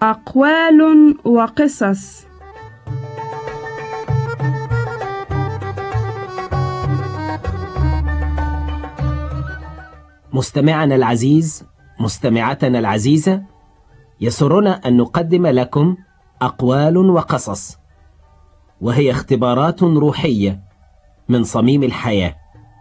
أقوال وقصص. مستمعنا العزيز، مستمعتنا العزيزة، يسرنا أن نقدم لكم أقوال وقصص، وهي اختبارات روحية من صميم الحياة.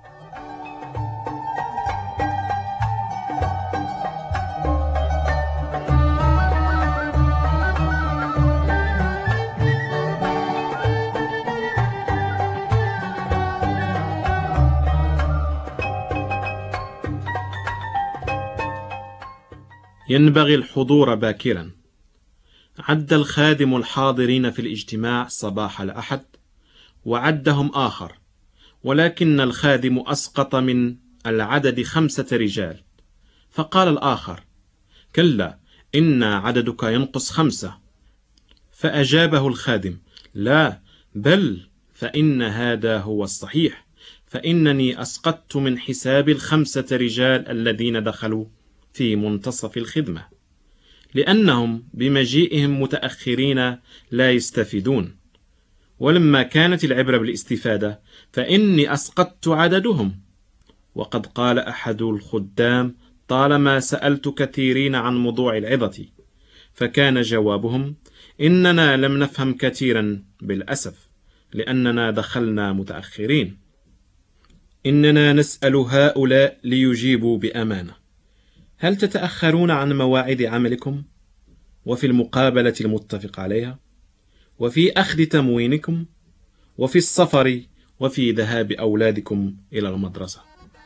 ينبغي الحضور باكرا. عد الخادم الحاضرين في الاجتماع صباح الأحد وعدهم آخر، ولكن الخادم أسقط من العدد 5 رجال، فقال الآخر: كلا، إن عددك ينقص 5. فأجابه الخادم: لا، بل فإن هذا هو الصحيح، فإنني أسقطت من حساب 5 رجال الذين دخلوا في منتصف الخدمة، لأنهم بمجيئهم متأخرين لا يستفيدون. ولما كانت العبرة بالاستفادة فإني أسقطت عددهم. وقد قال أحد الخدام: طالما سألت كثيرين عن موضوع العظة. فكان جوابهم: إننا لم نفهم كثيرا بالأسف، لأننا دخلنا متأخرين. إننا نسأل هؤلاء ليجيبوا بأمانة: هل تتأخرون عن مواعيد عملكم، وفي المقابلة المتفق عليها، وفي أخذ تموينكم، وفي السفر، وفي ذهاب أولادكم إلى المدرسة؟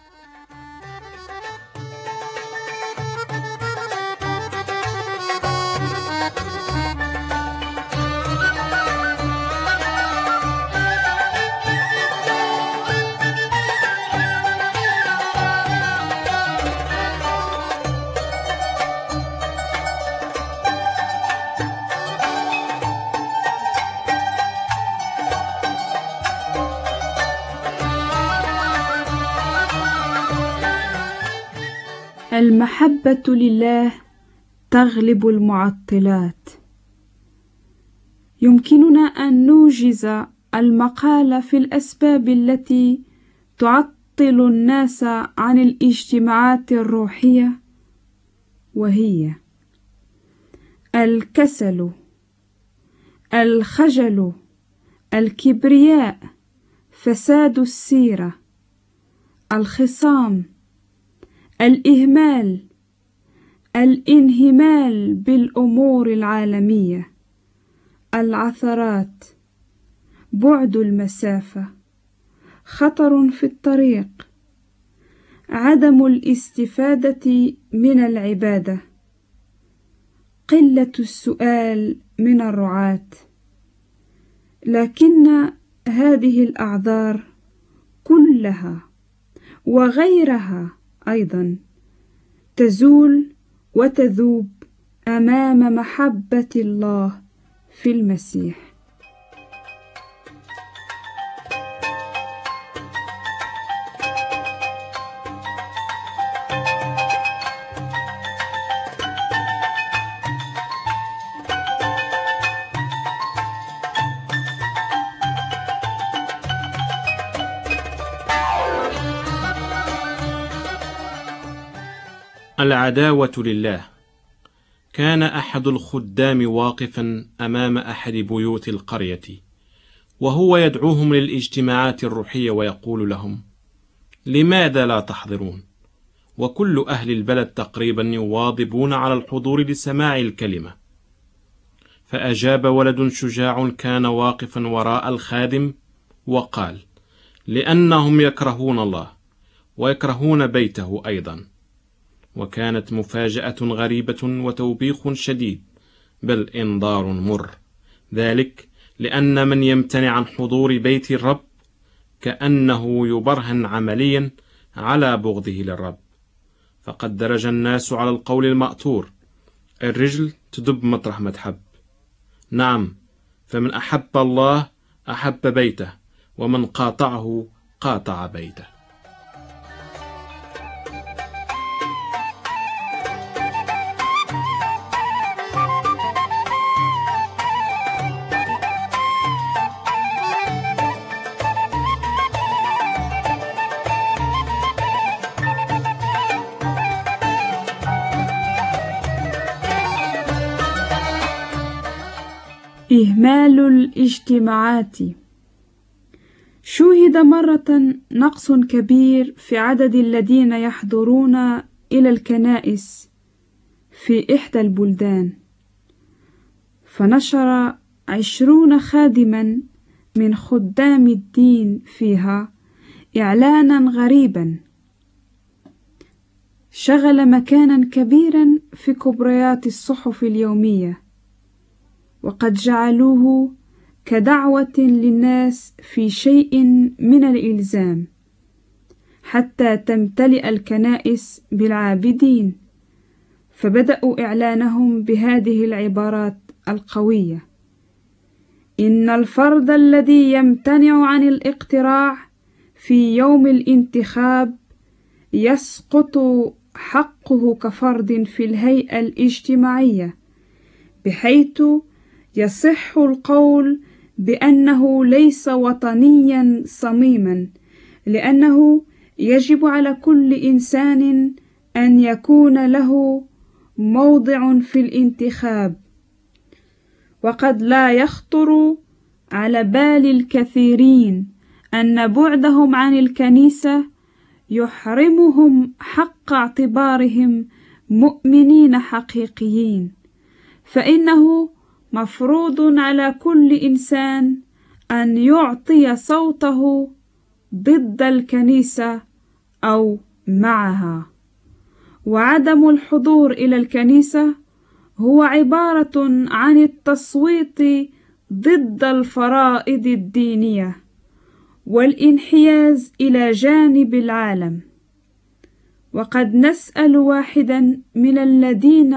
المحبة لله تغلب المعطلات. يمكننا أن نوجز المقال في الأسباب التي تعطل الناس عن الاجتماعات الروحية، وهي: الكسل، الخجل، الكبرياء، فساد السيرة، الخصام، الإهمال، الانهمال بالأمور العالمية، العثرات، بعد المسافة، خطر في الطريق، عدم الاستفادة من العبادة، قلة السؤال من الرعاة. لكن هذه الأعذار كلها وغيرها أيضا تزول وتذوب أمام محبة الله في المسيح. العداوة لله. كان أحد الخدام واقفا أمام أحد بيوت القرية، وهو يدعوهم للاجتماعات الروحية ويقول لهم: لماذا لا تحضرون؟ وكل أهل البلد تقريبا يواظبون على الحضور لسماع الكلمة. فأجاب ولد شجاع كان واقفا وراء الخادم وقال: لأنهم يكرهون الله ويكرهون بيته أيضا. وكانت مفاجأة غريبة وتوبيخ شديد، بل إنذار مر، ذلك لأن من يمتنع عن حضور بيت الرب كأنه يبرهن عمليا على بغضه للرب. فقد درج الناس على القول المأثور: الرجل تدب مطرح ما تحب. نعم، فمن أحب الله أحب بيته، ومن قاطعه قاطع بيته. إهمال الاجتماعات. شوهد مرة نقص كبير في عدد الذين يحضرون إلى الكنائس في إحدى البلدان، فنشر 20 خادما من خدام الدين فيها إعلانا غريبا شغل مكانا كبيرا في كبريات الصحف اليومية، وقد جعلوه كدعوة للناس في شيء من الإلزام حتى تمتلئ الكنائس بالعابدين، فبدأوا إعلانهم بهذه العبارات القوية: إن الفرد الذي يمتنع عن الاقتراع في يوم الانتخاب يسقط حقه كفرد في الهيئة الاجتماعية، بحيث يصح القول بأنه ليس وطنيا صميما، لأنه يجب على كل إنسان أن يكون له موضع في الانتخاب. وقد لا يخطر على بال الكثيرين أن بعدهم عن الكنيسة يحرمهم حق اعتبارهم مؤمنين حقيقيين، فإنه مفروض على كل إنسان أن يعطي صوته ضد الكنيسة أو معها. وعدم الحضور إلى الكنيسة هو عبارة عن التصويت ضد الفرائض الدينية والانحياز إلى جانب العالم. وقد نسأل واحدا من الذين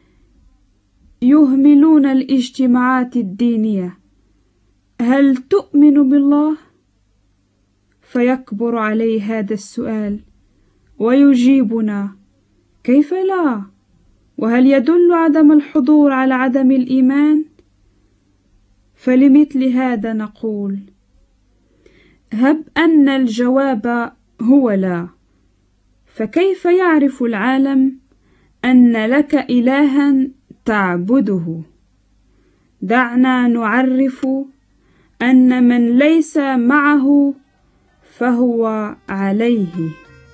يهملون الاجتماعات الدينية: هل تؤمن بالله؟ فيكبر عليه هذا السؤال ويجيبنا: كيف لا؟ وهل يدل عدم الحضور على عدم الإيمان؟ فلمثل هذا نقول: هب أن الجواب هو لا، فكيف يعرف العالم أن لك إلها تعبده؟ دعنا نعرف أن من ليس معه فهو عليه.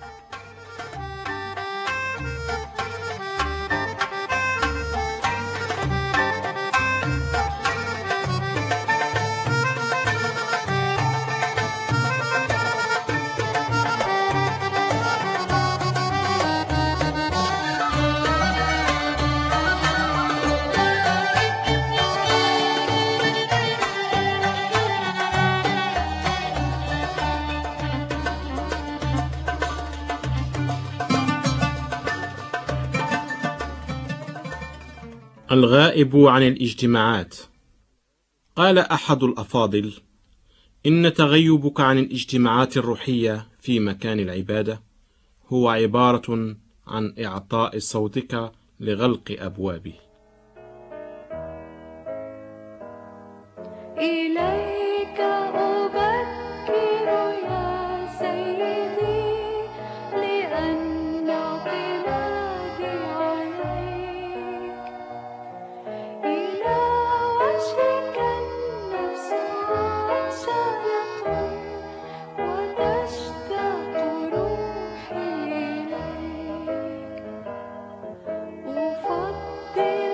الغائب عن الاجتماعات. قال أحد الأفاضل: إن تغيبك عن الاجتماعات الروحية في مكان العبادة هو عبارة عن إعطاء صوتك لغلق أبوابه. إليك أبكر يا سيدي، لأن اعتمادي عليك. إلى وجهك النفس عطشانة، وتشتاق روحي إليك. أفضل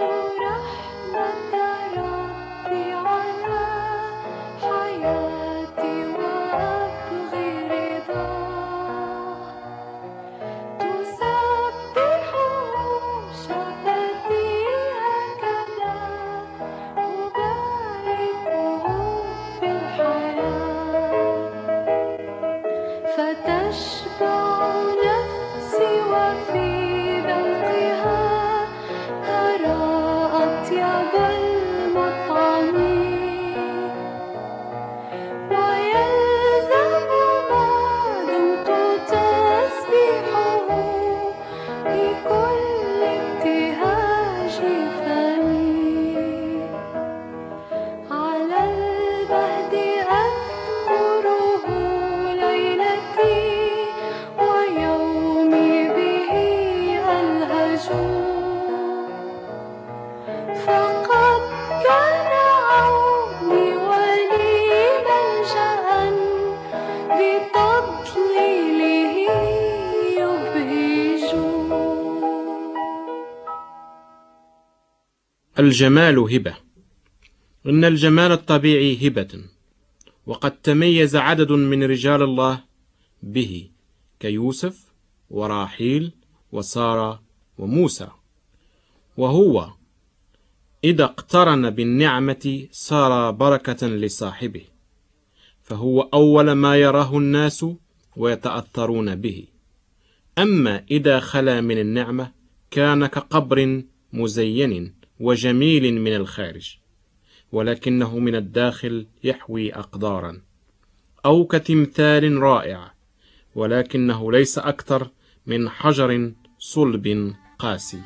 الجمال هبة. إن الجمال الطبيعي هبة، وقد تميز عدد من رجال الله به كيوسف وراحيل وسارة وموسى، وهو إذا اقترن بالنعمة صار بركة لصاحبه، فهو أول ما يراه الناس ويتأثرون به. أما إذا خلا من النعمة كان كقبر مزين وجميل من الخارج، ولكنه من الداخل يحوي أقدارا، أو كتمثال رائع ولكنه ليس أكثر من حجر صلب قاسي.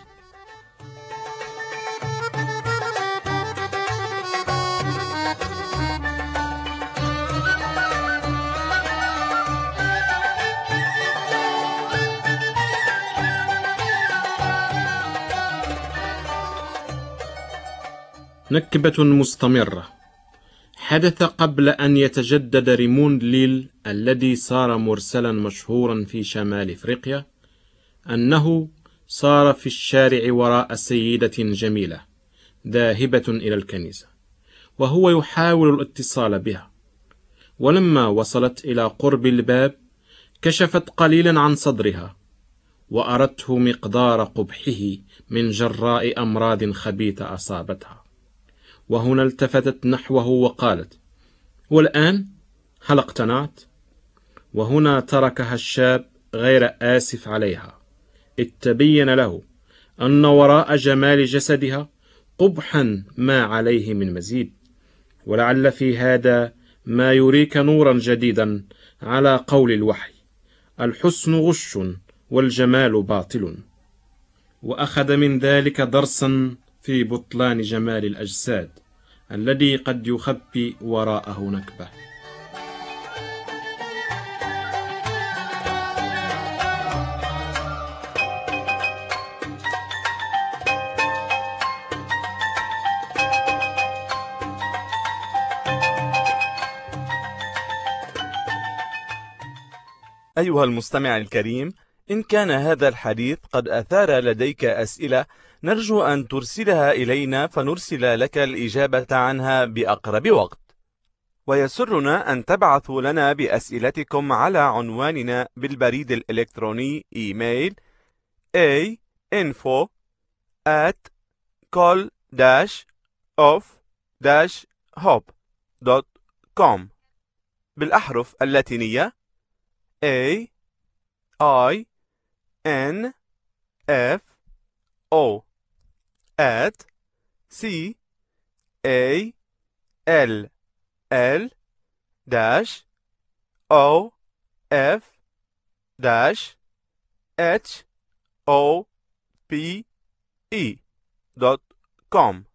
نكبة مستمرة. حدث قبل أن يتجدد ريموند ليل الذي صار مرسلا مشهورا في شمال إفريقيا أنه صار في الشارع وراء سيدة جميلة ذاهبة إلى الكنيسة، وهو يحاول الاتصال بها. ولما وصلت إلى قرب الباب كشفت قليلا عن صدرها، وأرته مقدار قبحه من جراء أمراض خبيثة أصابتها. وهنا التفتت نحوه وقالت: والآن هل اقتنعت؟ وهنا تركها الشاب غير آسف عليها، إذ تبين له أن وراء جمال جسدها قبحا ما عليه من مزيد. ولعل في هذا ما يريك نورا جديدا على قول الوحي: الحسن غش والجمال باطل. وأخذ من ذلك درسا في بطلان جمال الأجساد الذي قد يخبي وراءه نكبة. أيها المستمع الكريم، إن كان هذا الحديث قد أثار لديك أسئلة نرجو أن ترسلها إلينا فنرسل لك الإجابة عنها بأقرب وقت. ويسرنا أن تبعثوا لنا بأسئلتكم على عنواننا بالبريد الإلكتروني إيميل info@call-of-hope.com بالأحرف اللاتينية AINFO@call-of-hope.com.